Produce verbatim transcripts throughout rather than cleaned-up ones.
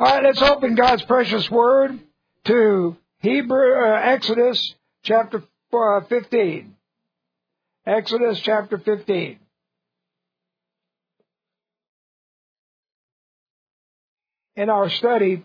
All right, let's open God's precious word to Hebrew uh, Exodus chapter uh, fifteen. Exodus chapter fifteen. In our study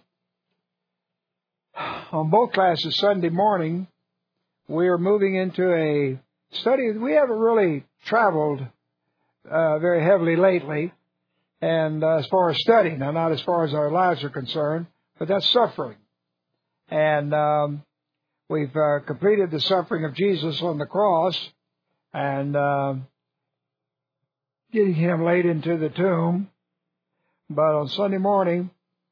on both classes Sunday morning, we are moving into a study. We haven't really traveled uh, very heavily lately, and uh, as far as studying, now not as far as our lives are concerned, but that's suffering. And um, we've uh, completed the suffering of Jesus on the cross, and uh, getting him laid into the tomb. But on Sunday morning,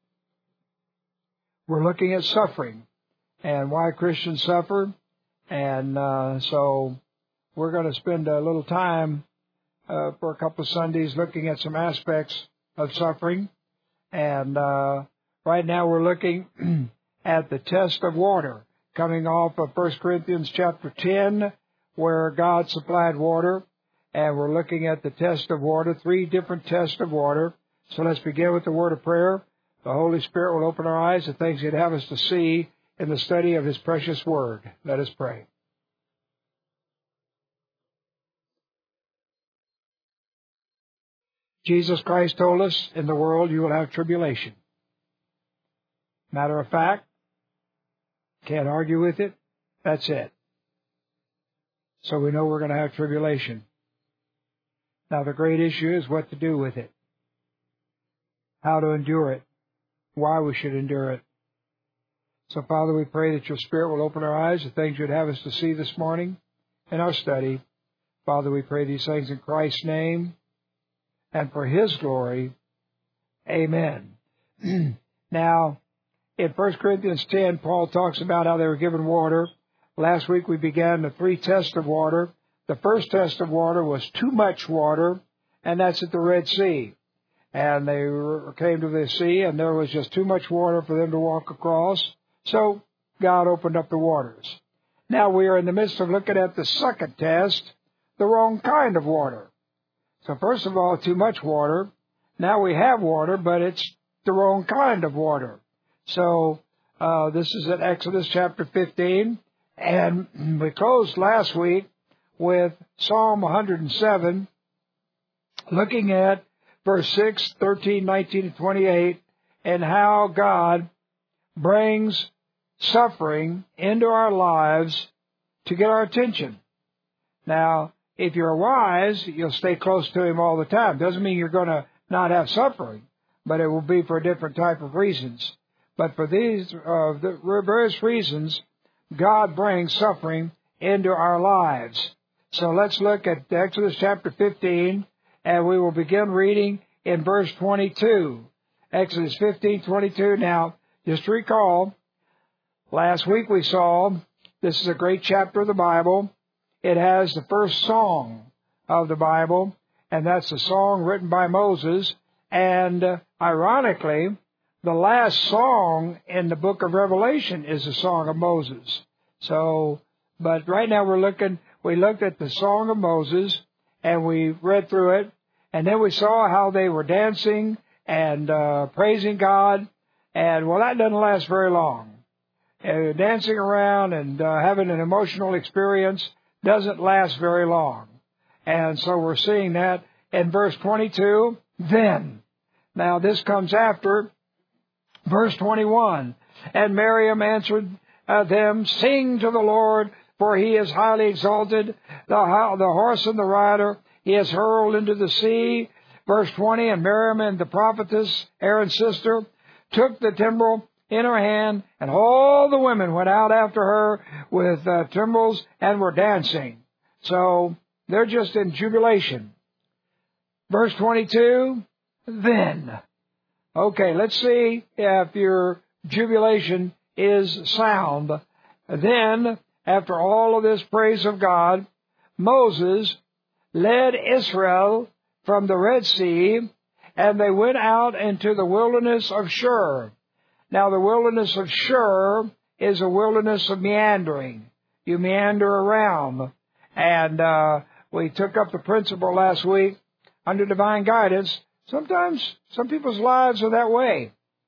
we're looking at suffering and why Christians suffer. And uh, so we're going to spend a little time uh, for a couple of Sundays looking at some aspects of suffering. And uh, right now we're looking at the test of water, coming off of First Corinthians chapter ten, where God supplied water. And we're looking at the test of water, three different tests of water. So let's begin with the word of prayer. The Holy Spirit will open our eyes to things He'd have us to see in the study of His precious word. Let us pray. Jesus Christ told us, in the world you will have tribulation. Matter of fact, can't argue with it. That's it. So we know we're going to have tribulation. Now the great issue is what to do with it. How to endure it. Why we should endure it. So, Father, we pray that your Spirit will open our eyes to things you'd have us to see this morning in our study. Father, we pray these things in Christ's name and for His glory. Amen. Now, in First Corinthians ten, Paul talks about how they were given water. Last week we began the three tests of water. The first test of water was too much water, and that's at the Red Sea. And they came to the sea, and there was just too much water for them to walk across. So God opened up the waters. Now we are in the midst of looking at the second test, the wrong kind of water. So first of all, too much water. Now we have water, but it's the wrong kind of water. So uh, this is at Exodus chapter fifteen. And we closed last week with Psalm one hundred seven, looking at verse six, thirteen, nineteen, and twenty-eight, and how God brings suffering into our lives to get our attention. Now, if you're wise, you'll stay close to Him all the time. Doesn't mean you're going to not have suffering, but it will be for a different type of reasons. But for these uh, the various reasons, God brings suffering into our lives. So let's look at Exodus chapter fifteen, and we will begin reading in verse twenty-two. Exodus fifteen, twenty-two. Now, just to recall, last week we saw this is a great chapter of the Bible. It has the first song of the Bible, and that's a song written by Moses. And uh, ironically, the last song in the book of Revelation is a song of Moses. So, but right now we're looking, we looked at the song of Moses, and we read through it, and then we saw how they were dancing and uh, praising God. And, well, that doesn't last very long. Uh, dancing around and uh, having an emotional experience doesn't last very long. And so we're seeing that in verse twenty-two, then. Now, this comes after verse twenty-one. And Miriam answered uh, them, sing to the Lord, for He is highly exalted. The, the horse and the rider He has hurled into the sea. Verse twenty, and Miriam and the prophetess, Aaron's sister, took the timbrel in her hand, and all the women went out after her with uh, timbrels and were dancing. So they're just in jubilation. Verse twenty-two, then. Okay, let's see if your jubilation is sound. Then, after all of this praise of God, Moses led Israel from the Red Sea, and they went out into the wilderness of Shur. Now, the wilderness of Shur is a wilderness of meandering. You meander around. And uh, we took up the principle last week under divine guidance. Sometimes some people's lives are that way.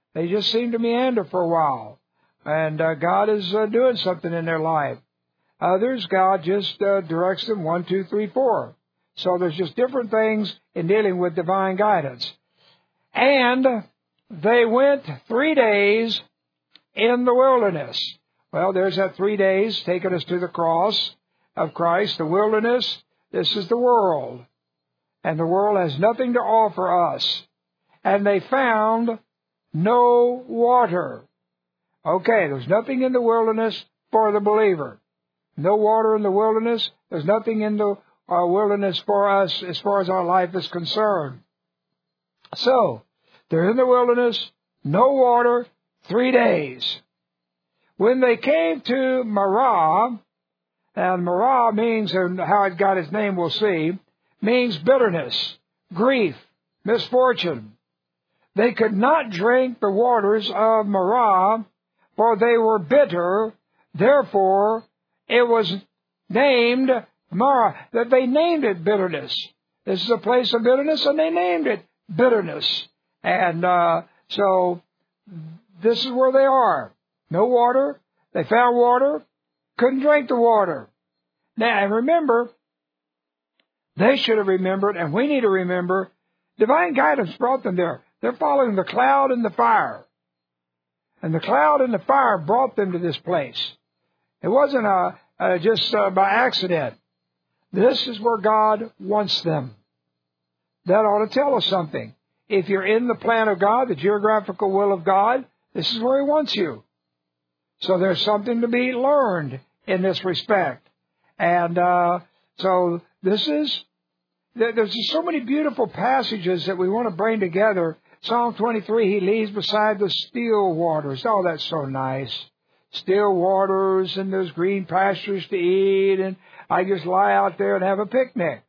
They just seem to meander for a while. And uh, God is uh, doing something in their life. Others, God just uh, directs them one, two, three, four. So there's just different things in dealing with divine guidance. And they went three days in the wilderness. Well, there's that three days taking us to the cross of Christ. The wilderness, this is the world. And the world has nothing to offer us. And they found no water. Okay, there's nothing in the wilderness for the believer. No water in the wilderness. There's nothing in the uh, wilderness for us as far as our life is concerned. So, they're in the wilderness, no water, three days. When they came to Marah, and Marah means, and how it got its name we'll see, means bitterness, grief, misfortune. They could not drink the waters of Marah, for they were bitter. Therefore, it was named Marah. That they named it bitterness. This is a place of bitterness, and they named it bitterness. And uh, so, this is where they are. No water. They found water. Couldn't drink the water. Now, and remember, they should have remembered, and we need to remember, divine guidance brought them there. They're following the cloud and the fire. And the cloud and the fire brought them to this place. It wasn't uh, uh, just uh, by accident. This is where God wants them. That ought to tell us something. If you're in the plan of God, the geographical will of God, this is where He wants you. So there's something to be learned in this respect. And uh, so this is, there's just so many beautiful passages that we want to bring together. Psalm twenty-three, He leads beside the still waters. Oh, that's so nice. Still waters, and there's green pastures to eat, and I just lie out there and have a picnic.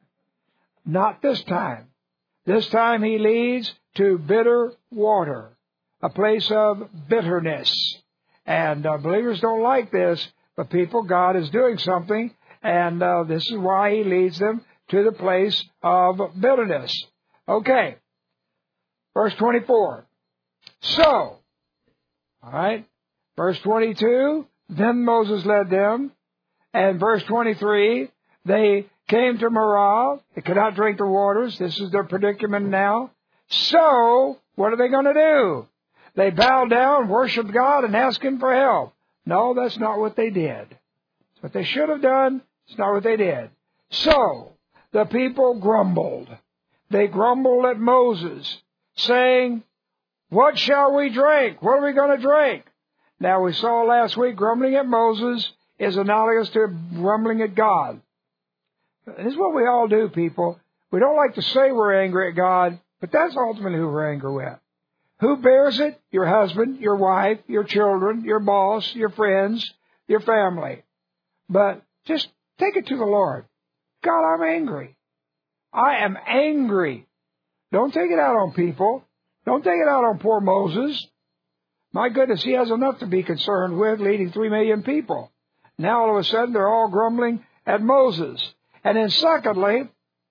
Not this time. This time He leads to bitter water, a place of bitterness. And uh, believers don't like this, but people, God is doing something, and uh, this is why He leads them to the place of bitterness. Okay, verse twenty-four. So, all right, verse twenty-two, then Moses led them, and verse twenty-three, they came to Marah. They could not drink the waters. This is their predicament now. So, what are they going to do? They bowed down, worshiped God, and asked Him for help. No, that's not what they did. It's what they should have done. It's not what they did. So, the people grumbled. They grumbled at Moses, saying, what shall we drink? What are we going to drink? Now, we saw last week grumbling at Moses is analogous to grumbling at God. This is what we all do, people. We don't like to say we're angry at God, but that's ultimately who we're angry with. Who bears it? Your husband, your wife, your children, your boss, your friends, your family. But just take it to the Lord. God, I'm angry. I am angry. Don't take it out on people. Don't take it out on poor Moses. My goodness, he has enough to be concerned with, leading three million people. Now all of a sudden they're all grumbling at Moses. And then secondly,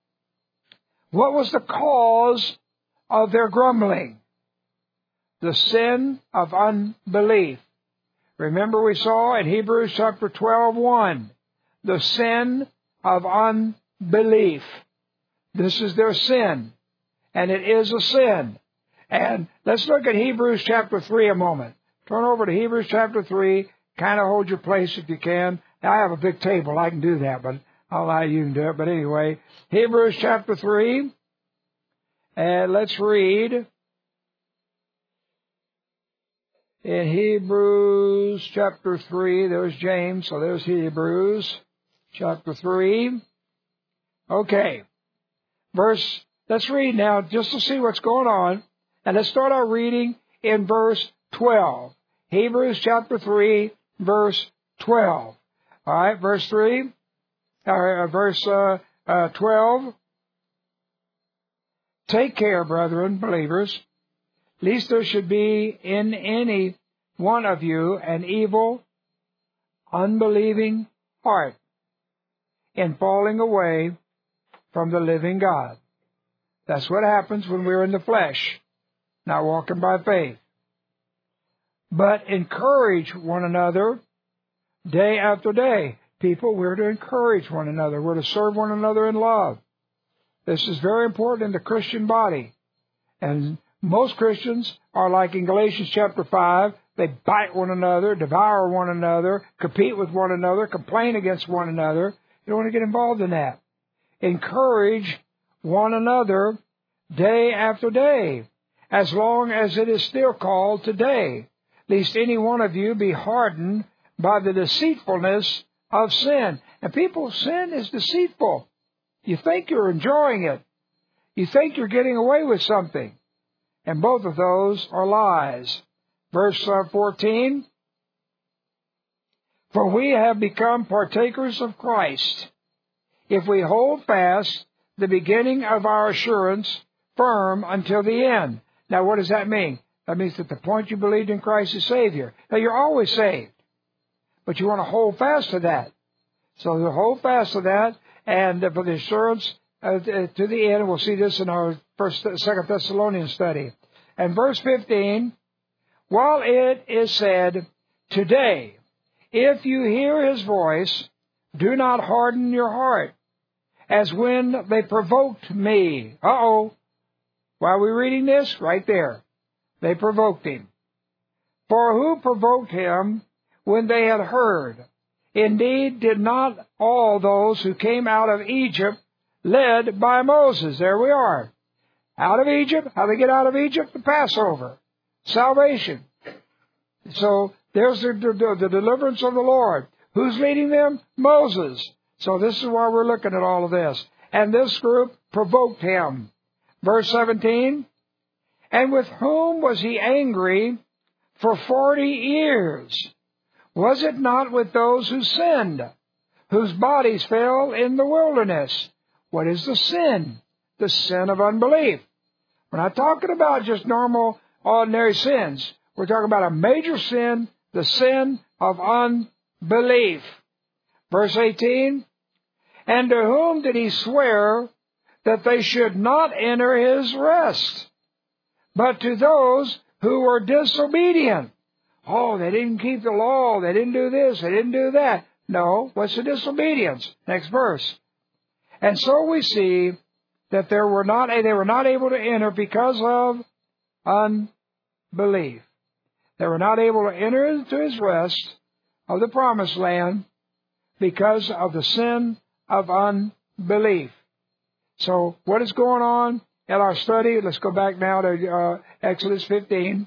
what was the cause of their grumbling? The sin of unbelief. Remember we saw in Hebrews chapter twelve, one, the sin of unbelief. This is their sin, and it is a sin. And let's look at Hebrews chapter three a moment. Turn over to Hebrews chapter three. Kind of hold your place if you can. Now, I have a big table. I can do that, but I'll allow you to do it. But anyway, Hebrews chapter three. And let's read in Hebrews chapter three. There's James, so there's Hebrews chapter three. Okay. Verse, let's read now just to see what's going on. And let's start our reading in verse twelve. Hebrews chapter three, verse twelve. All right, verse three, uh, verse uh, uh, twelve. Take care, brethren, believers, lest there should be in any one of you an evil, unbelieving heart in falling away from the living God. That's what happens when we're in the flesh, not walking by faith. but encourage one another day after day. People, we're to encourage one another. We're to serve one another in love. This is very important in the Christian body. And most Christians are like in Galatians chapter five. They bite one another, devour one another, compete with one another, complain against one another. You don't want to get involved in that. Encourage one another day after day, as long as it is still called today, lest any one of you be hardened by the deceitfulness of sin. And people, sin is deceitful. You think you're enjoying it. You think you're getting away with something. And both of those are lies. Verse fourteen, for we have become partakers of Christ, if we hold fast the beginning of our assurance firm until the end. Now, what does that mean? That means that the point you believed in Christ as Savior. Now, you're always saved, but you want to hold fast to that. So you hold fast to that, and for the assurance uh, to the end. We'll see this in our first, Second Thessalonians study. And verse fifteen, while it is said, today, if you hear His voice, do not harden your heart, as when they provoked me. Uh-oh. Why are we reading this? Right there. They provoked Him. For who provoked Him when they had heard? Indeed, did not all those who came out of Egypt led by Moses? There we are. Out of Egypt. How do they get out of Egypt? The Passover. Salvation. So there's the, the, the deliverance of the Lord. Who's leading them? Moses. So this is why we're looking at all of this. And this group provoked Him. Verse seventeen, and with whom was He angry for forty years? Was it not with those who sinned, whose bodies fell in the wilderness? What is the sin? The sin of unbelief. We're not talking about just normal, ordinary sins. We're talking about a major sin, the sin of unbelief. Verse eighteen, and to whom did He swear that they should not enter His rest, but to those who were disobedient? Oh, they didn't keep the law, they didn't do this, they didn't do that. No, what's the disobedience? Next verse. And so we see that there were not, they were not able to enter because of unbelief. They were not able to enter into His rest of the promised land because of the sin of unbelief. So what is going on in our study? Let's go back now to uh, Exodus fifteen.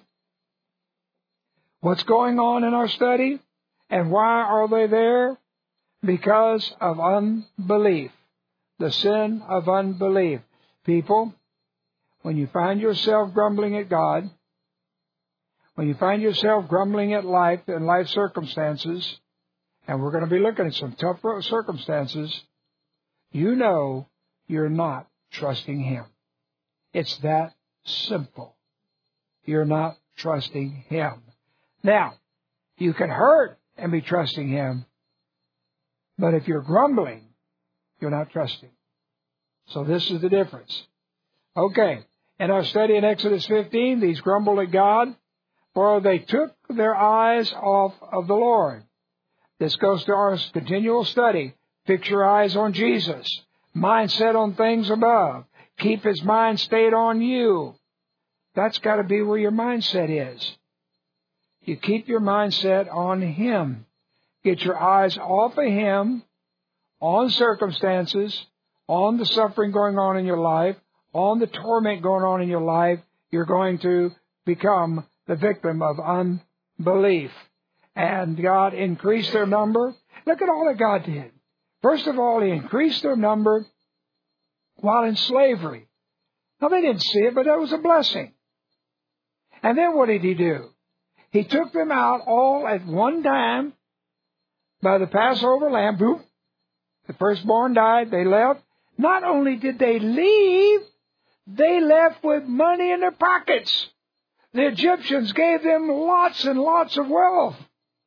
What's going on in our study? And why are they there? Because of unbelief. The sin of unbelief. People, when you find yourself grumbling at God, when you find yourself grumbling at life and life circumstances, and we're going to be looking at some tough circumstances, you know you're not trusting Him. It's that simple. You're not trusting Him. Now, you can hurt and be trusting Him, but if you're grumbling, you're not trusting. So this is the difference. Okay, in our study in Exodus fifteen, these grumbled at God, for they took their eyes off of the Lord. This goes to our continual study. Fix your eyes on Jesus. Mind set on things above. Keep His mind stayed on you. That's got to be where your mindset is. You keep your mindset on Him. Get your eyes off of Him, on circumstances, on the suffering going on in your life, on the torment going on in your life. You're going to become the victim of unbelief. And God increased their number. Look at all that God did. First of all, He increased their number while in slavery. Now, they didn't see it, but that was a blessing. And then what did He do? He took them out all at one time by the Passover lamb. Boom. The firstborn died. They left. Not only did they leave, they left with money in their pockets. The Egyptians gave them lots and lots of wealth.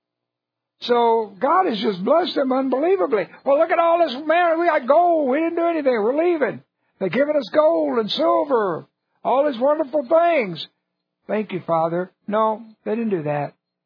So God has just blessed them unbelievably. Well, look at all this, man, we got gold. We didn't do anything. We're leaving. They're giving us gold and silver, all these wonderful things. Thank you, Father. No, they didn't do that.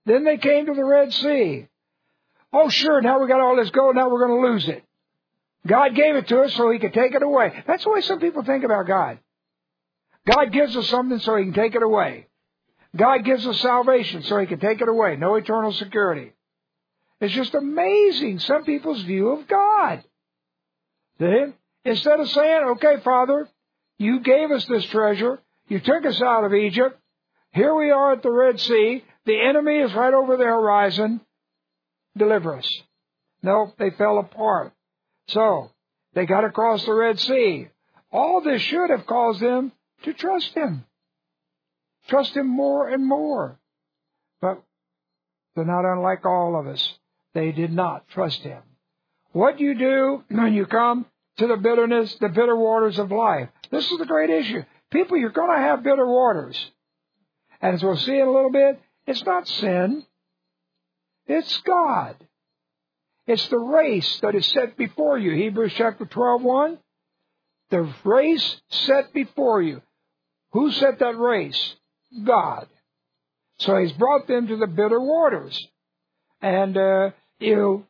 Then they came to the Red Sea. Oh, sure, now we got all this gold, now we're going to lose it. God gave it to us so He could take it away. That's the way some people think about God. God gives us something so He can take it away. God gives us salvation so He can take it away. No eternal security. It's just amazing, some people's view of God. See? Instead of saying, okay, Father, You gave us this treasure. You took us out of Egypt. Here we are at the Red Sea. The enemy is right over the horizon. Deliver us. No, they fell apart. So, they got across the Red Sea. All this should have caused them to trust Him. Trust Him more and more. But they're not unlike all of us. They did not trust Him. What do you do when you come to the bitterness, the bitter waters of life? This is the great issue. People, you're going to have bitter waters. And as we'll see in a little bit, it's not sin. It's God. It's the race that is set before you. Hebrews chapter twelve, one. The race set before you. Who set that race? God. So He's brought them to the bitter waters. And uh, you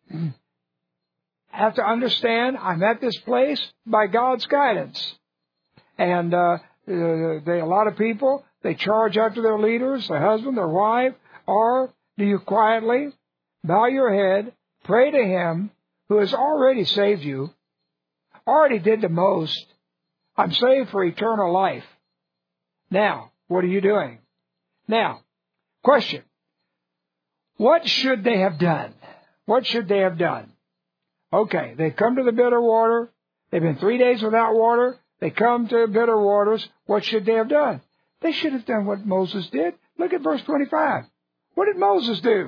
have to understand, I'm at this place by God's guidance. And uh, they, a lot of people, they charge after their leaders, their husband, their wife, or do you quietly bow your head, pray to Him who has already saved you, already did the most. I'm saved for eternal life. Now, what are you doing? Now, question. What should they have done? What should they have done? Okay, they come to the bitter water. They've been three days without water. They come to bitter waters. What should they have done? They should have done what Moses did. Look at verse twenty-five. What did Moses do?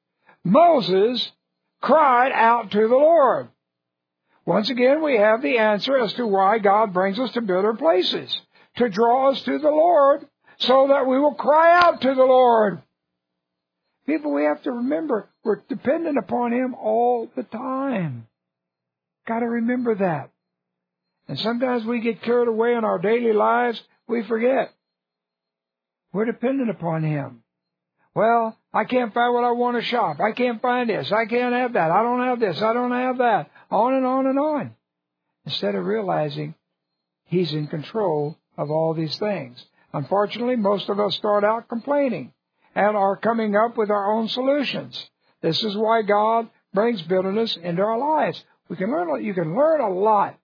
Moses cried out to the Lord. Once again, we have the answer as to why God brings us to bitter places. To draw us to the Lord so that we will cry out to the Lord. People, we have to remember, we're dependent upon Him all the time. Got to remember that. And sometimes we get carried away in our daily lives, we forget. We're dependent upon Him. Well, I can't find what I want to shop. I can't find this. I can't have that. I don't have this. I don't have that. On and on and on. Instead of realizing He's in control of all these things. Unfortunately, most of us start out complaining and are coming up with our own solutions. This is why God brings bitterness into our lives. We can learn, you can learn a lot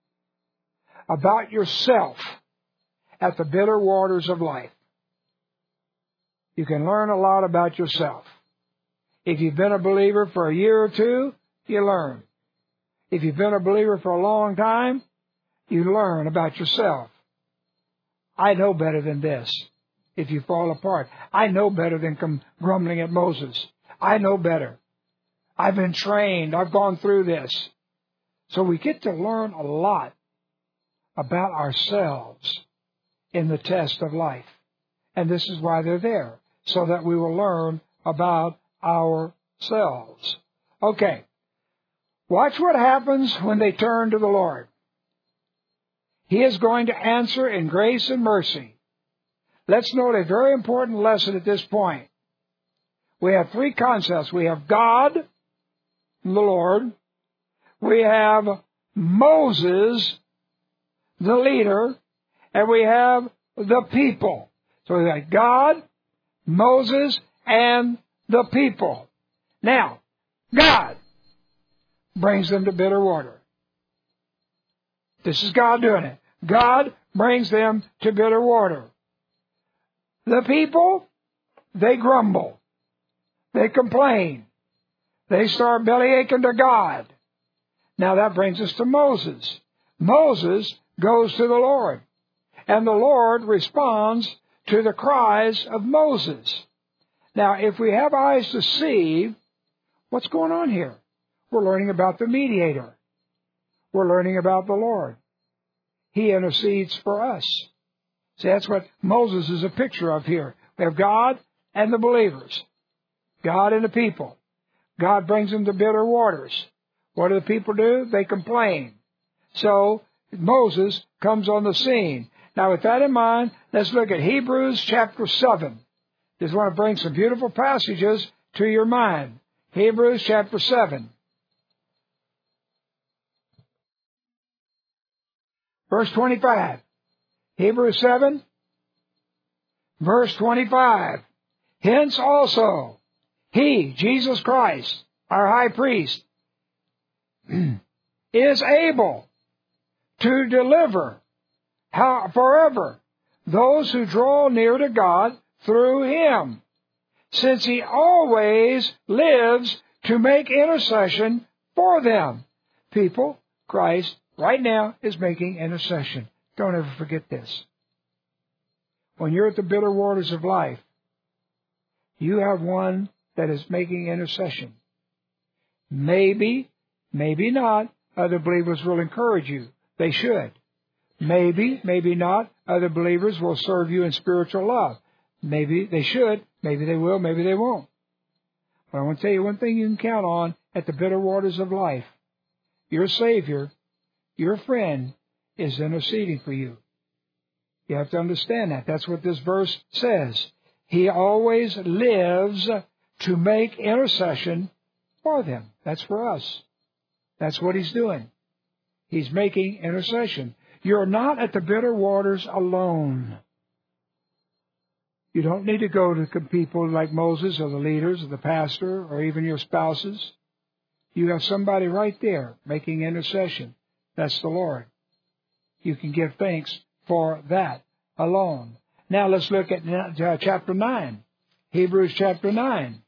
about yourself at the bitter waters of life. You can learn a lot about yourself. If you've been a believer for a year or two, you learn. If you've been a believer for a long time, you learn about yourself. I know better than this. If you fall apart, I know better than come grumbling at Moses. I know better. I've been trained. I've gone through this. So we get to learn a lot about ourselves in the test of life. And this is why they're there, so that we will learn about ourselves. Okay. Watch what happens when they turn to the Lord. He is going to answer in grace and mercy. Let's note a very important lesson at this point. We have three concepts. We have God, the Lord. We have Moses, the leader. And we have the people. So we have God, Moses, and the people. Now, God brings them to bitter water. This is God doing it. God brings them to bitter water. The people, they grumble. They complain. They start bellyaching to God. Now that brings us to Moses. Moses goes to the Lord. And the Lord responds to the cries of Moses. Now, if we have eyes to see, what's going on here? We're learning about the mediator. We're learning about the Lord. He intercedes for us. See, that's what Moses is a picture of here. We have God and the believers. God and the people. God brings them to bitter waters. What do the people do? They complain. So, Moses comes on the scene. Now, with that in mind, let's look at Hebrews chapter seven. Just want to bring some beautiful passages to your mind. Hebrews chapter seven. Verse twenty-five. Hebrews seven, verse twenty-five. Hence also, He, Jesus Christ, our high priest, is able to deliver how, forever those who draw near to God through Him, since He always lives to make intercession for them. People, Christ right now is making intercession. Don't ever forget this. When you're at the bitter waters of life, you have one that is making intercession. Maybe, maybe not, other believers will encourage you. They should. Maybe, maybe not, other believers will serve you in spiritual love. Maybe they should, maybe they will, maybe they won't. But I want to tell you one thing you can count on at the bitter waters of life. Your Savior, your friend, is interceding for you. You have to understand that. That's what this verse says. He always lives to make intercession for them. That's for us. That's what He's doing. He's making intercession. You're not at the bitter waters alone. You don't need to go to people like Moses or the leaders or the pastor or even your spouses. You have somebody right there making intercession. That's the Lord. You can give thanks for that alone. Now let's look at uh, chapter nine. Hebrews chapter nine.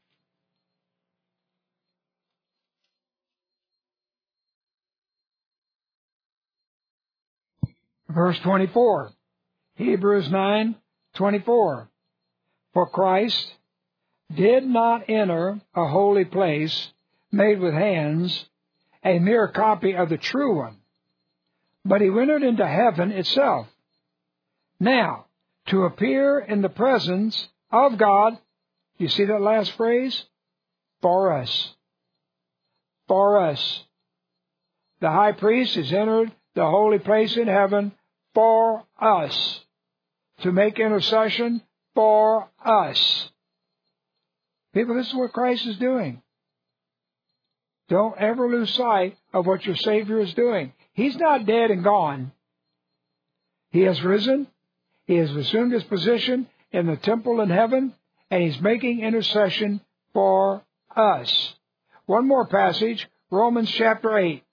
Verse twenty-four. Hebrews nine twenty-four. For Christ did not enter a holy place made with hands, a mere copy of the true one, but He entered into heaven itself. Now, to appear in the presence of God, you see that last phrase? For us. For us. The high priest has entered the holy place in heaven for us, to make intercession for us. People, this is what Christ is doing. Don't ever lose sight of what your Savior is doing. He's not dead and gone. He has risen. He has assumed His position in the temple in heaven, and He's making intercession for us. One more passage, Romans chapter eight.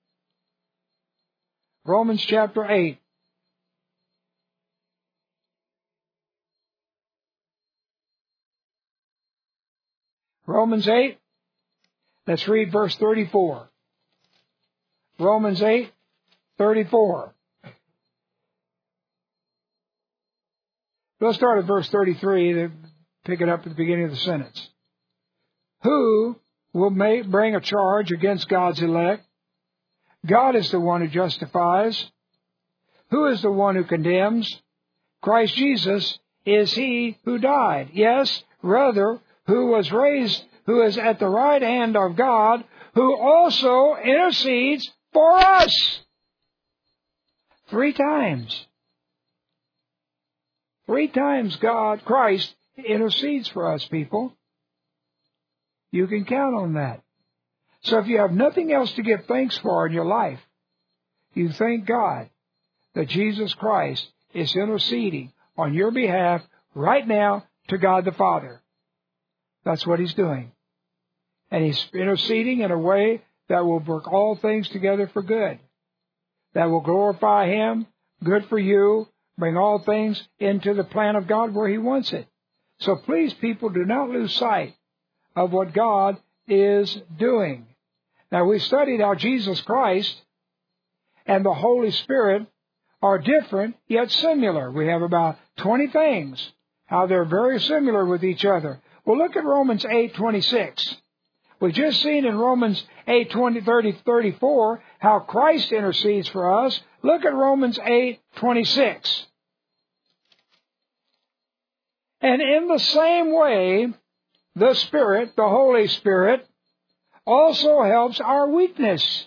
Romans chapter eight. Romans eight, let's read verse thirty-four. Romans eight, thirty-four. Let's start at verse thirty-three, to pick it up at the beginning of the sentence. Who will make, bring a charge against God's elect? God is the one who justifies. Who is the one who condemns? Christ Jesus is He who died. Yes, rather, who was raised, who is at the right hand of God, who also intercedes for us. Three times. Three times God, Christ, intercedes for us, people. You can count on that. So if you have nothing else to give thanks for in your life, you thank God that Jesus Christ is interceding on your behalf right now to God the Father. That's what He's doing. And He's interceding in a way that will work all things together for good. That will glorify Him, good for you, bring all things into the plan of God where He wants it. So please, people, do not lose sight of what God is doing. Now, we studied how Jesus Christ and the Holy Spirit are different yet similar. We have about twenty things, how they're very similar with each other. Well, look at Romans eight twenty-six. We've just seen in Romans eight twenty, thirty, thirty-four how Christ intercedes for us. Look at Romans eight twenty-six. And in the same way, the Spirit, the Holy Spirit, also helps our weakness.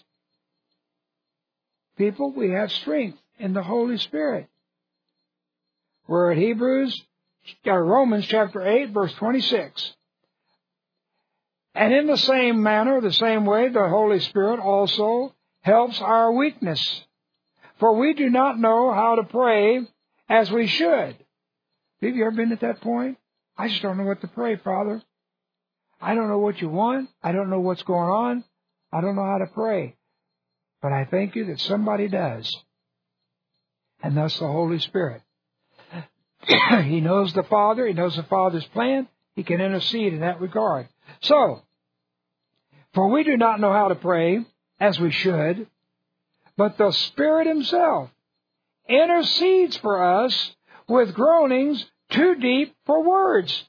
People, we have strength in the Holy Spirit. We're at Hebrews Romans chapter eight, verse twenty-six. And in the same manner, the same way, the Holy Spirit also helps our weakness. For we do not know how to pray as we should. Have you ever been at that point? I just don't know what to pray, Father. I don't know what you want. I don't know what's going on. I don't know how to pray. But I thank you that somebody does. And that's the Holy Spirit. He knows the Father. He knows the Father's plan. He can intercede in that regard. So, for we do not know how to pray as we should, but the Spirit Himself intercedes for us with groanings too deep for words.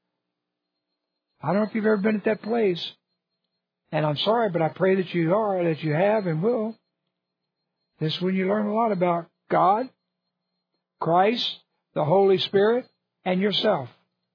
I don't know if you've ever been at that place. And I'm sorry, but I pray that you are, that you have and will. This is when you learn a lot about God, Christ, the Holy Spirit, and yourself.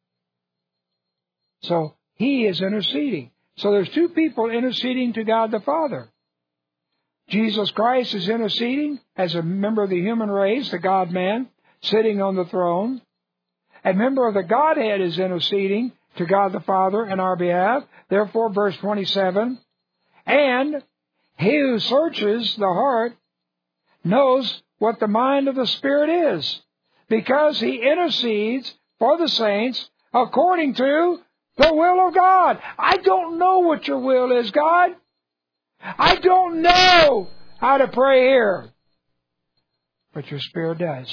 So He is interceding. So there's two people interceding to God the Father. Jesus Christ is interceding as a member of the human race, the God-man, sitting on the throne. A member of the Godhead is interceding to God the Father in our behalf. Therefore, verse twenty-seven, and He who searches the heart knows what the mind of the Spirit is, because He intercedes for the saints according to the will of God. I don't know what your will is, God. I don't know how to pray here. But your Spirit does.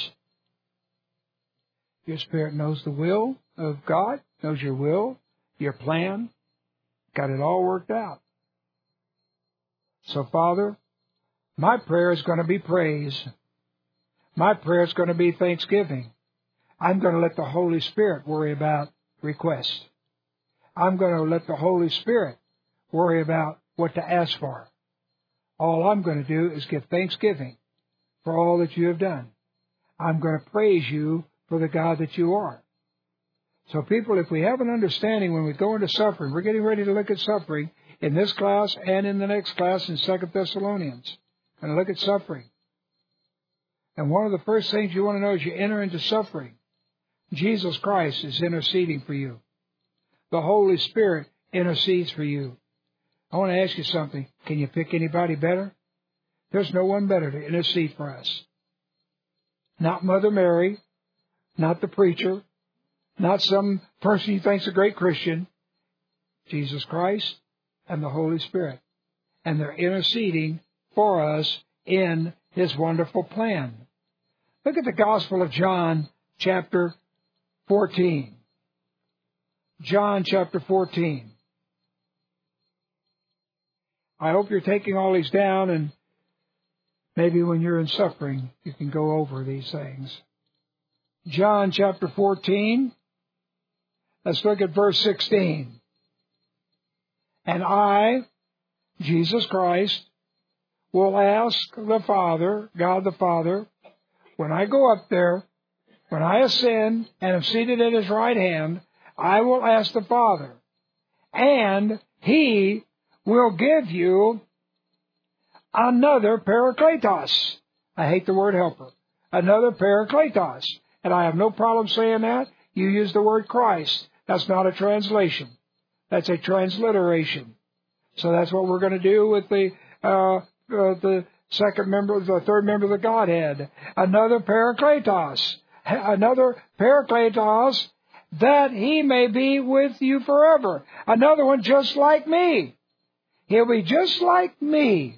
Your Spirit knows the will of God, knows your will, your plan, got it all worked out. So, Father, my prayer is going to be praise. My prayer is going to be thanksgiving. I'm going to let the Holy Spirit worry about requests. I'm going to let the Holy Spirit worry about what to ask for. All I'm going to do is give thanksgiving for all that you have done. I'm going to praise you for the God that you are. So people, if we have an understanding when we go into suffering, we're getting ready to look at suffering in this class and in the next class in Second Thessalonians. Going to look at suffering. And one of the first things you want to know is you enter into suffering. Jesus Christ is interceding for you. The Holy Spirit intercedes for you. I want to ask you something. Can you pick anybody better? There's no one better to intercede for us. Not Mother Mary, not the preacher, not some person you think's a great Christian. Jesus Christ and the Holy Spirit. And they're interceding for us in His wonderful plan. Look at the Gospel of John, chapter fourteen. John, chapter fourteen. I hope you're taking all these down, and maybe when you're in suffering, you can go over these things. John, chapter fourteen. Let's look at verse sixteen. And I, Jesus Christ, will ask the Father, God the Father, when I go up there, when I ascend and am seated at His right hand, I will ask the Father, and He will give you another Parakletos. I hate the word helper. Another Parakletos. And I have no problem saying that. You use the word Christ. That's not a translation. That's a transliteration. So that's what we're going to do with the uh, uh, the second member, the third member of the Godhead. Another Parakletos. Another Parakletos, that He may be with you forever. Another one just like me. He'll be just like me.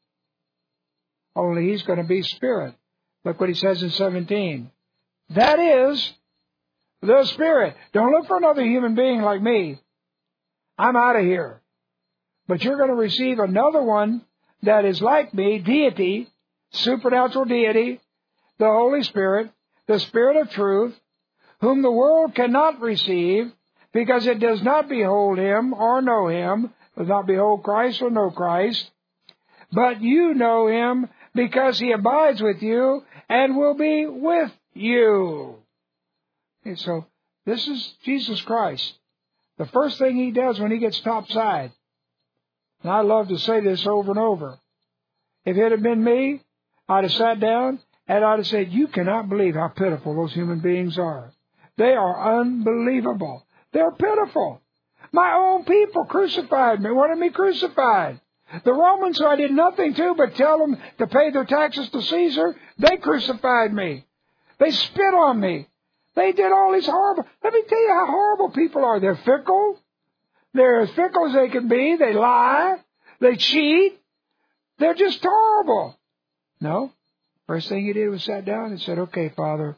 Only He's going to be Spirit. Look what He says in seventeen. That is the Spirit. Don't look for another human being like me. I'm out of here. But you're going to receive another one that is like me, deity, supernatural deity, the Holy Spirit, the Spirit of truth, whom the world cannot receive, because it does not behold Him or know Him, does not behold Christ or know Christ, but you know Him, because He abides with you and will be with you. And so, this is Jesus Christ. The first thing He does when He gets topside, and I love to say this over and over, if it had been me, I'd have sat down and I'd have said, you cannot believe how pitiful those human beings are. They are unbelievable. They're pitiful. My own people crucified me, wanted me crucified. The Romans, who I did nothing to but tell them to pay their taxes to Caesar, they crucified me. They spit on me. They did all these horrible... Let me tell you how horrible people are. They're fickle. They're as fickle as they can be. They lie. They cheat. They're just horrible. No. First thing he did was sat down and said, okay, Father,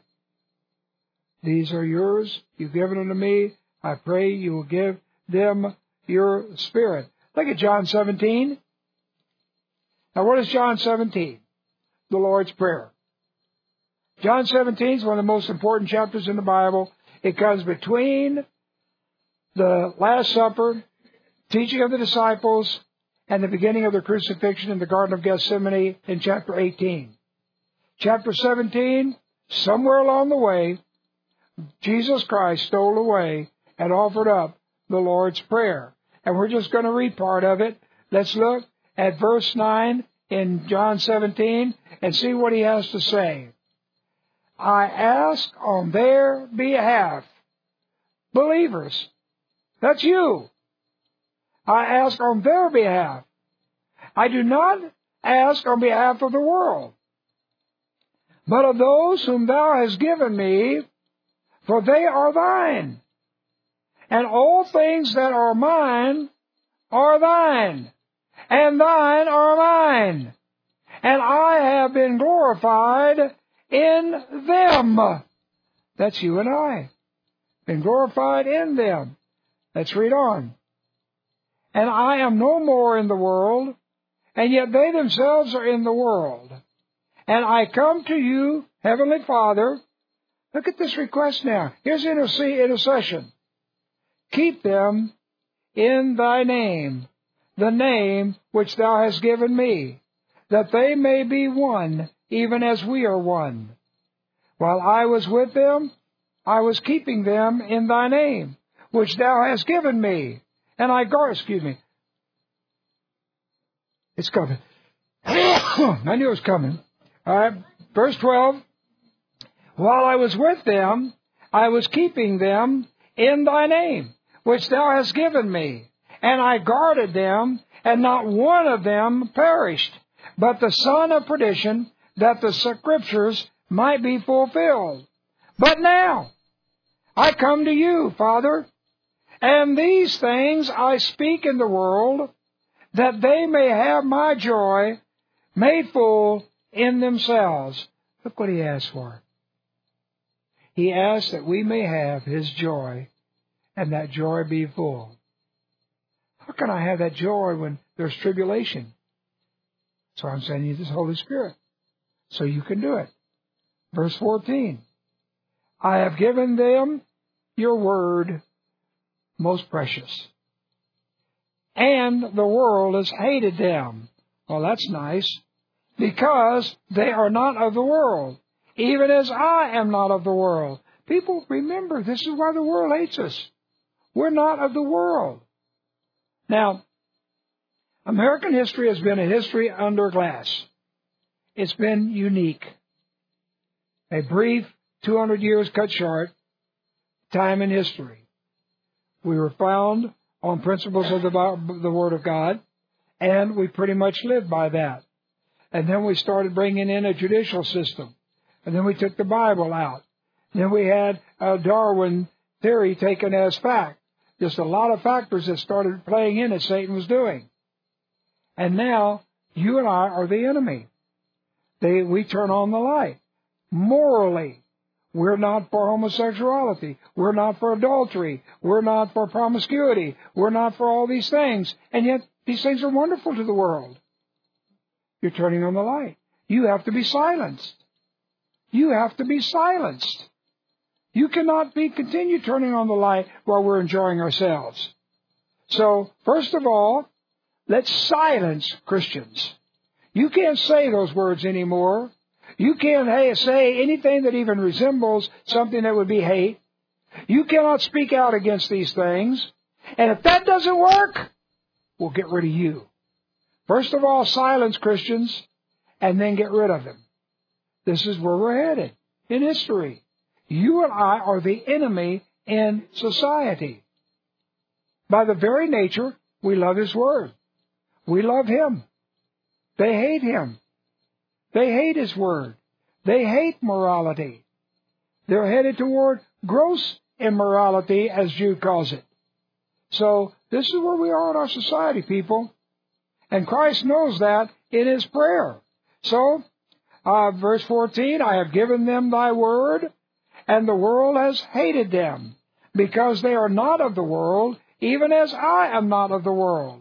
these are yours. You've given them to me. I pray you will give them your Spirit. Look at John seventeen. Now, what is John seventeen? The Lord's Prayer. John seventeen is one of the most important chapters in the Bible. It comes between the Last Supper, teaching of the disciples, and the beginning of the crucifixion in the Garden of Gethsemane in chapter eighteen. Chapter seventeen, somewhere along the way, Jesus Christ stole away and offered up the Lord's Prayer. And we're just going to read part of it. Let's look at verse nine in John seventeen and see what he has to say. I ask on their behalf. Believers, that's you. I ask on their behalf. I do not ask on behalf of the world, but of those whom thou hast given me, for they are thine. And all things that are mine are thine, and thine are mine. And I have been glorified in them. That's you and I. Been glorified in them. Let's read on. And I am no more in the world, and yet they themselves are in the world. And I come to you, Heavenly Father. Look at this request now. Here's intercession. Keep them in thy name, the name which thou hast given me, that they may be one, even as we are one. While I was with them, I was keeping them in thy name, which thou hast given me. And I guard, excuse me. It's coming. I knew it was coming. All right, verse twelve. While I was with them, I was keeping them in thy name, which thou hast given me. And I guarded them, and not one of them perished, but the son of perdition, that the scriptures might be fulfilled. But now I come to you, Father, and these things I speak in the world, that they may have my joy made full in themselves. Look what he asked for. He asked that we may have his joy, and that joy be full. How can I have that joy when there's tribulation? So I'm sending you this Holy Spirit, so you can do it. Verse fourteen. I have given them your word, most precious, and the world has hated them. Well, that's nice, because they are not of the world, even as I am not of the world. People, remember, this is why the world hates us. We're not of the world. Now, American history has been a history under glass. It's been unique. A brief two hundred years cut short time in history. We were found on principles of the, the Word of God, and we pretty much lived by that. And then we started bringing in a judicial system. And then we took the Bible out. Then we had a Darwin theory taken as fact. Just a lot of factors that started playing in as Satan was doing. And now, you and I are the enemy. They, we turn on the light. Morally, we're not for homosexuality. We're not for adultery. We're not for promiscuity. We're not for all these things. And yet, these things are wonderful to the world. You're turning on the light. You have to be silenced. You have to be silenced. You cannot be continue turning on the light while we're enjoying ourselves. So, first of all, let's silence Christians. You can't say those words anymore. You can't hey, say anything that even resembles something that would be hate. You cannot speak out against these things. And if that doesn't work, we'll get rid of you. First of all, silence Christians, and then get rid of them. This is where we're headed in history. You and I are the enemy in society. By the very nature, we love His Word. We love Him. They hate Him. They hate His Word. They hate morality. They're headed toward gross immorality, as Jude calls it. So this is where we are in our society, people. And Christ knows that in His prayer. So, uh, verse fourteen, I have given them thy word, and the world has hated them, because they are not of the world, even as I am not of the world.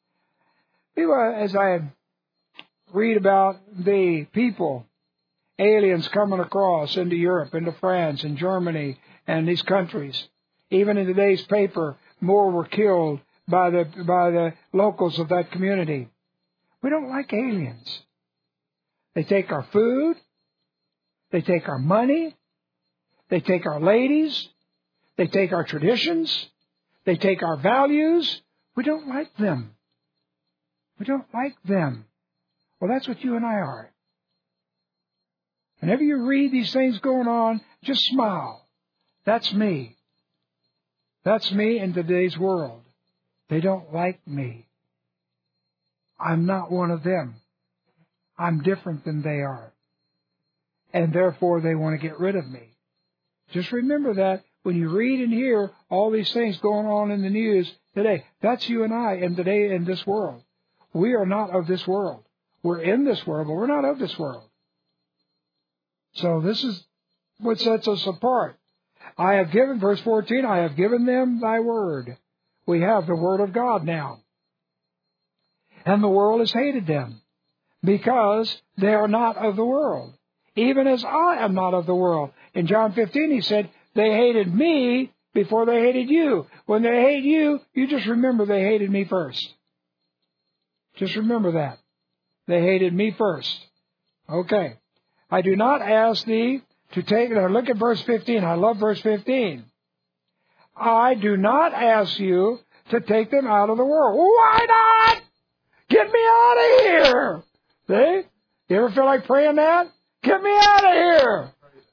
As I read about the people, aliens coming across into Europe, into France and Germany and these countries, even in today's paper, more were killed by the by the locals of that community. We don't like aliens. They take our food. They take our money. They take our ladies. They take our traditions. They take our values. We don't like them. We don't like them. Well, that's what you and I are. Whenever you read these things going on, just smile. That's me. That's me in today's world. They don't like me. I'm not one of them. I'm different than they are. And therefore, they want to get rid of me. Just remember that when you read and hear all these things going on in the news today. That's you and I in today in this world. We are not of this world. We're in this world, but we're not of this world. So this is what sets us apart. I have given, verse fourteen, I have given them thy word. We have the word of God now. And the world has hated them, because they are not of the world, even as I am not of the world. In John fifteen, he said, they hated me before they hated you. When they hate you, you just remember they hated me first. Just remember that. They hated me first. Okay. I do not ask thee to take... Now look at verse fifteen. I love verse fifteen. I do not ask you to take them out of the world. Why not? Get me out of here. See? You ever feel like praying that? Get me out of here.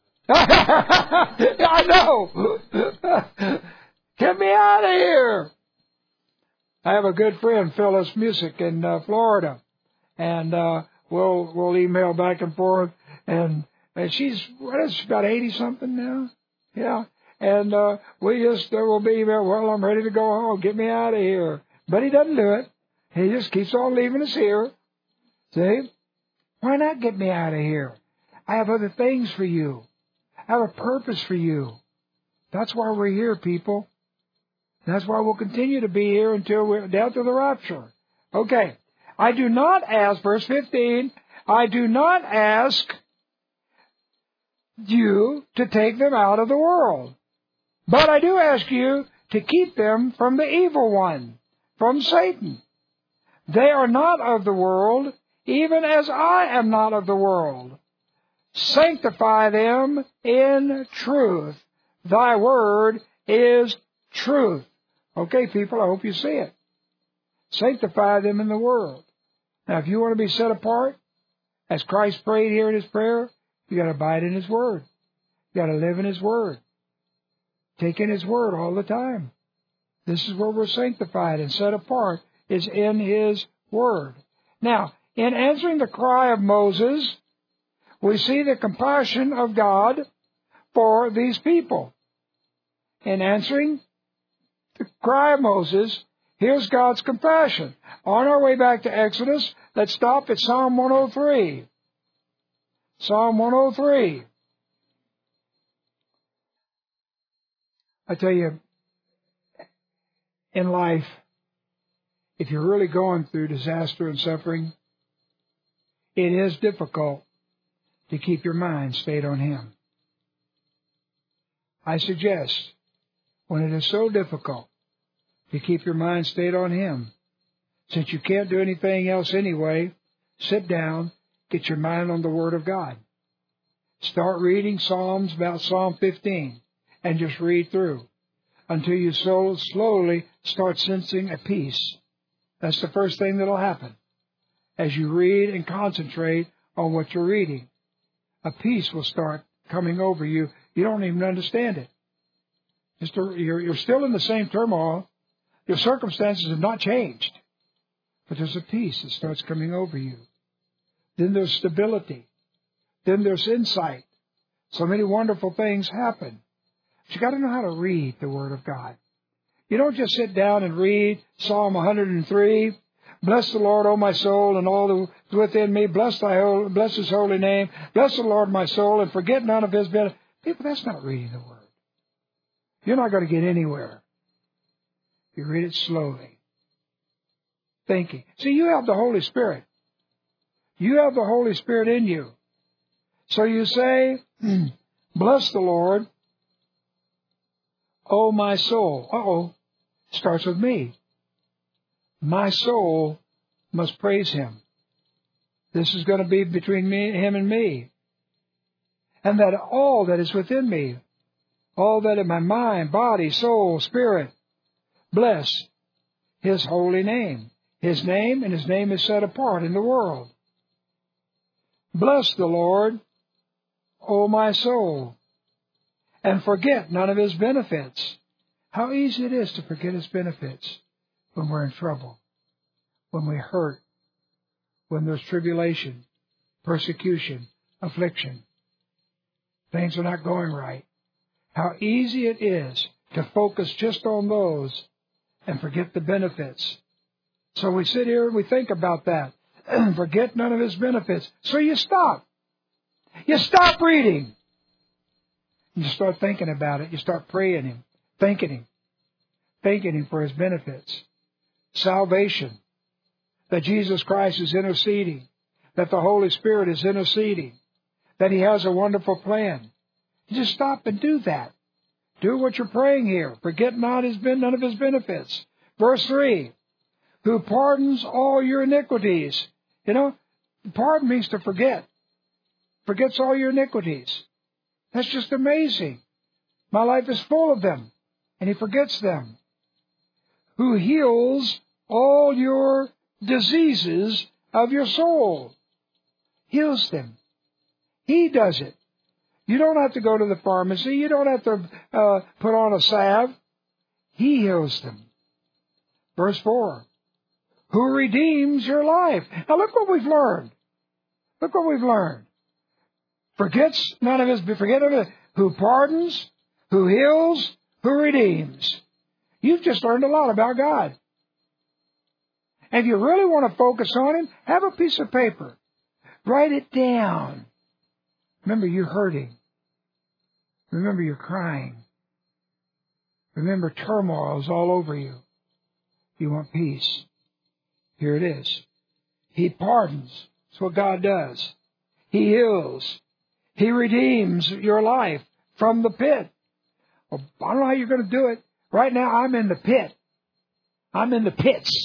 I know. Get me out of here. I have a good friend, Phyllis Music, in uh, Florida, and uh, we'll we'll email back and forth. And, and she's what is she, about eighty something now? Yeah. And uh, we just uh, will be well. I'm ready to go home. Get me out of here. But he doesn't do it. He just keeps on leaving us here. See? Why not get me out of here? I have other things for you. I have a purpose for you. That's why we're here, people. That's why we'll continue to be here until we're down to the rapture. Okay. I do not ask, verse fifteen, I do not ask you to take them out of the world. But I do ask you to keep them from the evil one, from Satan. They are not of the world, even as I am not of the world. Sanctify them in truth. Thy word is truth. Okay, people, I hope you see it. Sanctify them in the word. Now, if you want to be set apart, as Christ prayed here in His prayer, you got to abide in His word. You got to live in His word. Take in His word all the time. This is where we're sanctified and set apart, is in His word. Now, in answering the cry of Moses, we see the compassion of God for these people. In answering the cry of Moses, here's God's compassion. On our way back to Exodus, let's stop at Psalm one oh three. Psalm one oh three. I tell you, in life, if you're really going through disaster and suffering, it is difficult to keep your mind stayed on Him. I suggest, when it is so difficult to keep your mind stayed on Him, since you can't do anything else anyway, sit down, get your mind on the Word of God. Start reading Psalms, about Psalm fifteen, and just read through until you so slowly start sensing a peace. That's the first thing that will happen. As you read and concentrate on what you're reading, a peace will start coming over you. You don't even understand it. Just a, you're, you're still in the same turmoil. Your circumstances have not changed. But there's a peace that starts coming over you. Then there's stability. Then there's insight. So many wonderful things happen. But you got to know how to read the Word of God. You don't just sit down and read Psalm one hundred three. Bless the Lord, O my soul, and all that is within me. Bless thy holy, bless His holy name. Bless the Lord, my soul, and forget none of His benefits. People, that's not reading the Word. You're not going to get anywhere. You read it slowly. Thinking. See, you have the Holy Spirit. You have the Holy Spirit in you. So you say, bless the Lord, O my soul. Uh-oh. Starts with me. My soul must praise Him. This is going to be between me, Him and me. And that all that is within me, all that in my mind, body, soul, spirit, bless His holy name. His name, and His name is set apart in the world. Bless the Lord, O my soul, and forget none of His benefits. How easy it is to forget His benefits when we're in trouble, when we hurt, when there's tribulation, persecution, affliction. Things are not going right. How easy it is to focus just on those and forget the benefits. So we sit here and we think about that and forget none of His benefits. So you stop. You stop reading. You start thinking about it. You start praying Him, thanking Him, thanking Him for His benefits. Salvation, that Jesus Christ is interceding, that the Holy Spirit is interceding, that He has a wonderful plan. You just stop and do that. Do what you're praying here. Forget not his, none of His benefits. Verse three, who pardons all your iniquities. You know, pardon means to forget. Forgets all your iniquities. That's just amazing. My life is full of them, and He forgets them. Who heals all your diseases of your soul. Heals them. He does it. You don't have to go to the pharmacy. You don't have to uh, put on a salve. He heals them. Verse four. Who redeems your life. Now look what we've learned. Look what we've learned. Forgets none of His, forget of it. Who pardons, who heals, who redeems. You've just learned a lot about God. And if you really want to focus on Him, have a piece of paper. Write it down. Remember, you're hurting. Remember, you're crying. Remember, turmoil is all over you. You want peace. Here it is. He pardons. That's what God does. He heals. He redeems your life from the pit. Well, I don't know how you're going to do it. Right now, I'm in the pit. I'm in the pits.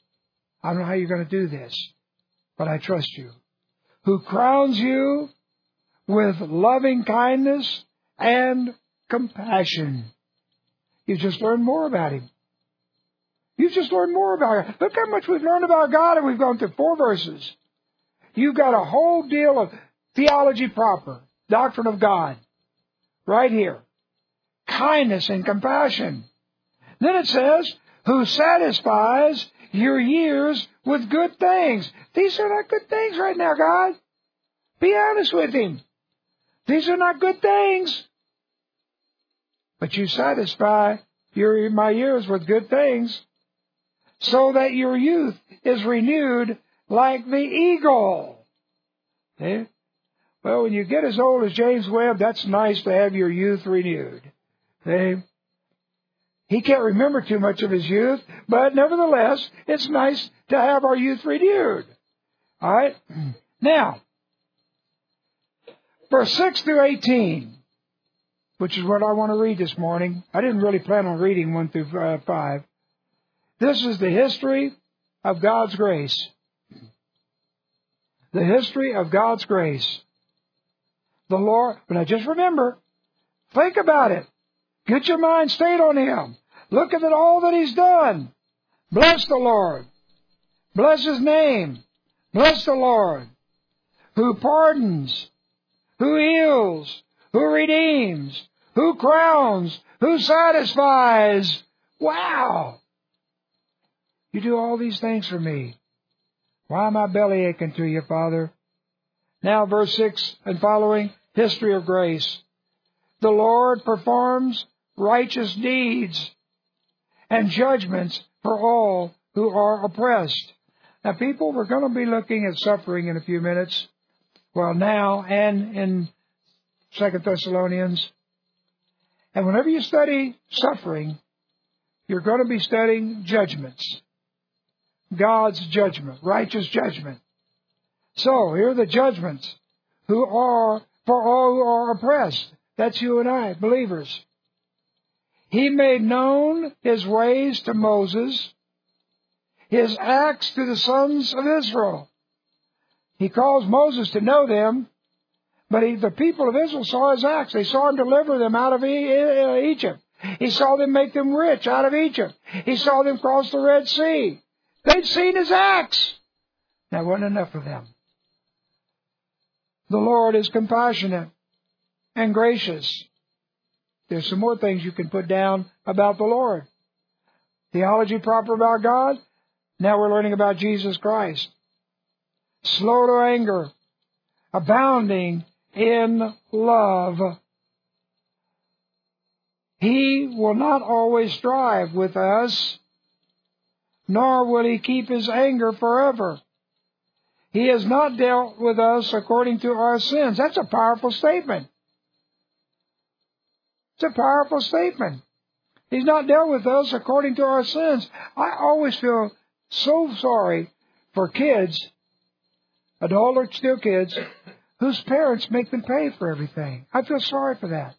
I don't know how you're going to do this, but I trust you. Who crowns you with loving kindness and compassion. You just learned more about Him. You just learned more about Him. Look how much we've learned about God, and we've gone through four verses. You've got a whole deal of theology proper, doctrine of God, right here. Kindness and compassion. Then it says, who satisfies your years with good things. These are not good things right now, God. Be honest with Him. These are not good things. But you satisfy your, my years with good things, so that your youth is renewed like the eagle. See? Well, when you get as old as James Webb, that's nice to have your youth renewed. See? He can't remember too much of his youth, but nevertheless, it's nice to have our youth renewed. All right? Now, verse six through eighteen, which is what I want to read this morning. I didn't really plan on reading one through uh, five. This is the history of God's grace. The history of God's grace. The Lord, but now just remember, think about it. Get your mind stayed on Him. Look at all that He's done. Bless the Lord. Bless His name. Bless the Lord. Who pardons, who heals, who redeems, who crowns, who satisfies. Wow! You do all these things for me. Why am I belly aching to you, Father? Now, verse six and following, history of grace. The Lord performs righteous deeds and judgments for all who are oppressed. Now, people, we're going to be looking at suffering in a few minutes. Well, now and in Second Thessalonians. And whenever you study suffering, you're going to be studying judgments. God's judgment, righteous judgment. So, here are the judgments who are for all who are oppressed. That's you and I, believers. He made known His ways to Moses, His acts to the sons of Israel. He calls Moses to know them, but he, the people of Israel saw His acts. They saw Him deliver them out of e- Egypt. He saw them make them rich out of Egypt. He saw them cross the Red Sea. They'd seen His acts. That wasn't enough for them. The Lord is compassionate and gracious. There's some more things you can put down about the Lord. Theology proper about God. Now we're learning about Jesus Christ. Slow to anger, abounding in love. He will not always strive with us, nor will He keep His anger forever. He has not dealt with us according to our sins. That's a powerful statement. It's a powerful statement. He's not dealt with us according to our sins. I always feel so sorry for kids, adult or still kids, whose parents make them pay for everything. I feel sorry for that.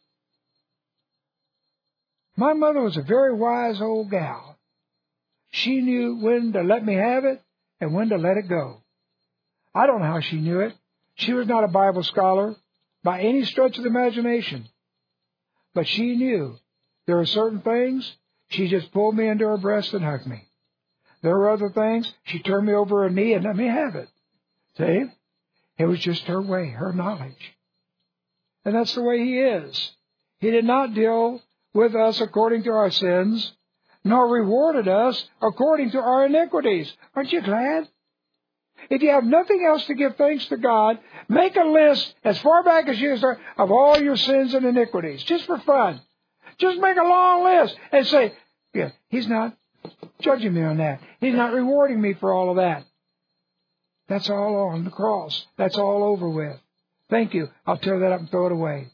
My mother was a very wise old gal. She knew when to let me have it and when to let it go. I don't know how she knew it. She was not a Bible scholar by any stretch of the imagination. But she knew there were certain things, she just pulled me into her breast and hugged me. There were other things, she turned me over her knee and let me have it. See? It was just her way, her knowledge. And that's the way He is. He did not deal with us according to our sins, nor rewarded us according to our iniquities. Aren't you glad? If you have nothing else to give thanks to God, make a list as far back as you can of all your sins and iniquities, just for fun. Just make a long list and say, yeah, He's not judging me on that. He's not rewarding me for all of that. That's all on the cross. That's all over with. Thank you. I'll tear that up and throw it away.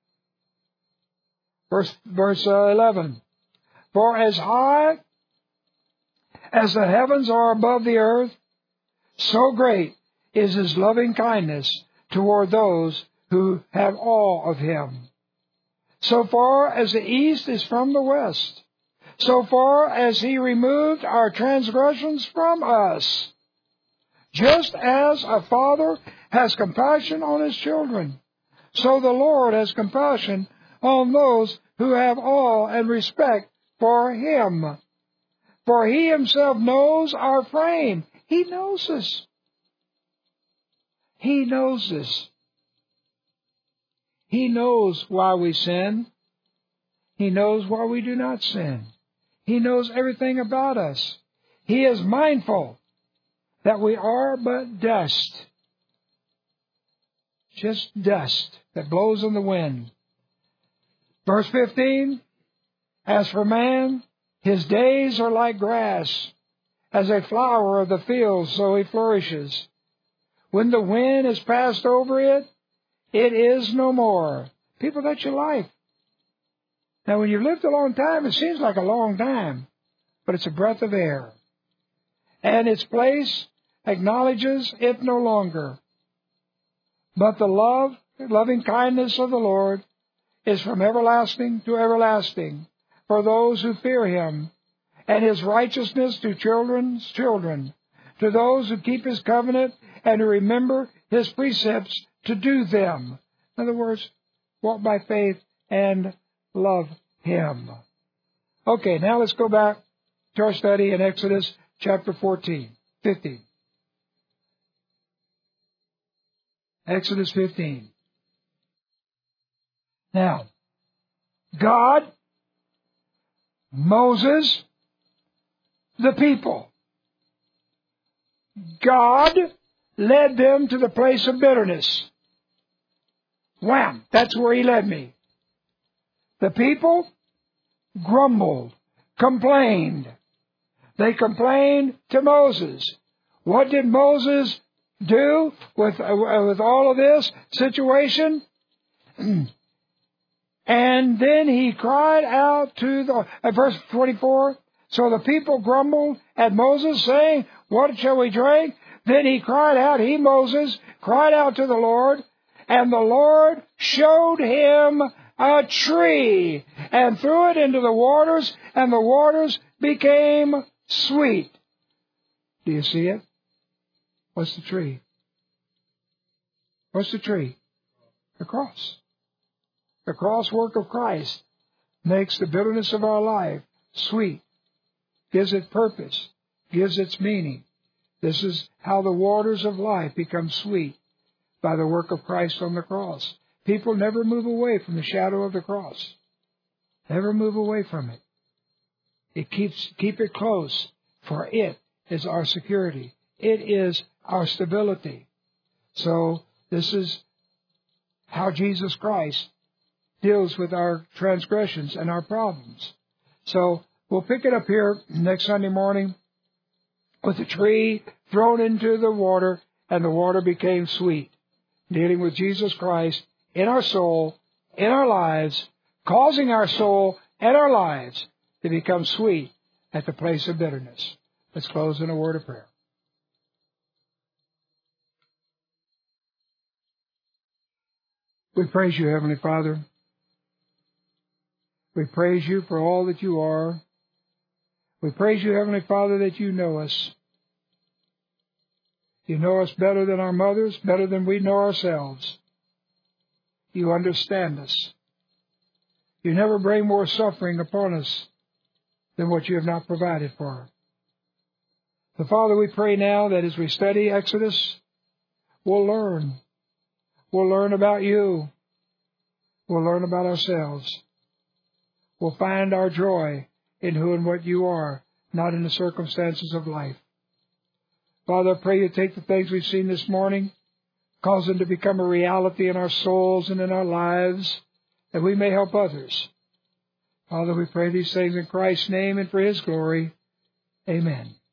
Verse, verse uh, eleven. For as high as the heavens are above the earth, so great is His loving kindness toward those who have awe of Him. So far as the east is from the west, so far as He removed our transgressions from us. Just as a father has compassion on his children, so the Lord has compassion on those who have awe and respect for Him. For He Himself knows our frame. He knows us. He knows us. He knows why we sin. He knows why we do not sin. He knows everything about us. He is mindful that we are but dust. Just dust that blows in the wind. Verse fifteen, as for man, his days are like grass. As a flower of the field, so he flourishes. When the wind has passed over it, it is no more. People, that's your life. Now, when you've lived a long time, it seems like a long time, but it's a breath of air. And its place acknowledges it no longer. But the love, loving kindness of the Lord is from everlasting to everlasting for those who fear Him, and His righteousness to children's children, to those who keep His covenant and who remember His precepts to do them. In other words, walk by faith and love Him. Okay, now let's go back to our study in Exodus chapter fourteen, fifteen. Exodus fifteen. Now, God, Moses, the people. God led them to the place of bitterness. Wham! That's where He led me. The people grumbled, complained. They complained to Moses. What did Moses do with, uh, with all of this situation? And then he cried out to the, uh, verse twenty-four, so the people grumbled at Moses, saying, what shall we drink? Then he cried out, he, Moses, cried out to the Lord, and the Lord showed him a tree, and threw it into the waters, and the waters became sweet. Do you see it? What's the tree? What's the tree? The cross. The cross work of Christ makes the bitterness of our life sweet, gives it purpose, gives its meaning. This is how the waters of life become sweet, by the work of Christ on the cross. People never move away from the shadow of the cross. Never move away from it. It keeps keep it close, for it is our security. It is our stability. So this is how Jesus Christ deals with our transgressions and our problems. So we'll pick it up here next Sunday morning with the tree thrown into the water, and the water became sweet. Dealing with Jesus Christ in our soul, in our lives, causing our soul and our lives to become sweet at the place of bitterness. Let's close in a word of prayer. We praise you, Heavenly Father. We praise you for all that you are. We praise you, Heavenly Father, that you know us. You know us better than our mothers, better than we know ourselves. You understand us. You never bring more suffering upon us than what you have not provided for. So, Father, we pray now that as we study Exodus, we'll learn. We'll learn about you. We'll learn about ourselves. We'll find our joy in who and what you are, not in the circumstances of life. Father, I pray you take the things we've seen this morning, cause them to become a reality in our souls and in our lives, that we may help others. Father, we pray these things in Christ's name and for His glory. Amen.